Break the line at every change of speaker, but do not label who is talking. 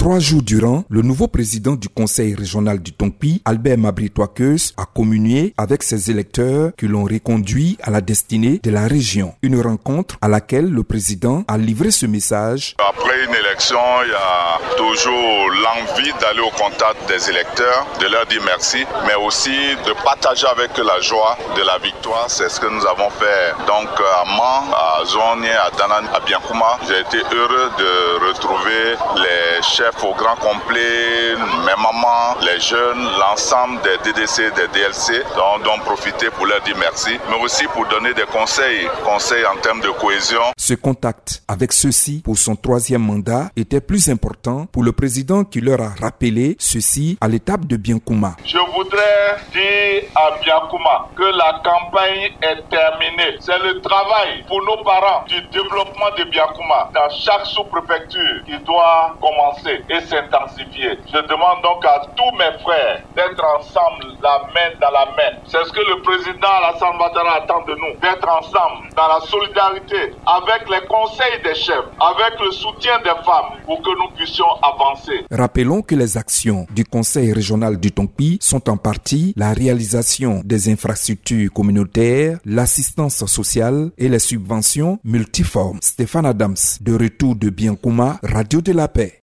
3 jours durant, le nouveau président du conseil régional du Tongpi, Albert Mabri-Touakeus, a communié avec ses électeurs qui l'ont reconduit à la destinée de la région. Une rencontre à laquelle le président a livré ce message.
Après une élection, il y a toujours l'envie d'aller au contact des électeurs, de leur dire merci, mais aussi de partager avec eux la joie de la victoire. C'est ce que nous avons fait donc à Man, à Zouanie, à Danan, à Biankouma. J'ai été heureux de retrouver les chefs au grand complet, mes mamans, les jeunes, l'ensemble des DDC, des DLC, dont profiter pour leur dire merci, mais aussi pour donner des conseils en termes de cohésion.
Ce contact avec ceux-ci pour son 3e mandat était plus important pour le président qui leur a rappelé ceci à l'étape de Biankouma.
Je voudrais dire à Biankouma que la campagne est terminée. C'est le travail pour nos parents du développement de Biankouma dans chaque sous-préfecture qui doit commencer et s'intensifier. Je demande donc à tous mes frères d'être ensemble, la main dans la main. C'est ce que le président Alassane Ouattara attend de nous, d'être ensemble dans la solidarité avec les conseils des chefs, avec le soutien des femmes pour que nous puissions avancer.
Rappelons que les actions du conseil régional du Tongpi sont en partie la réalisation des infrastructures communautaires, l'assistance sociale et les subventions multiformes. Stéphane Adams, de retour de Biankouma, Radio de la Paix.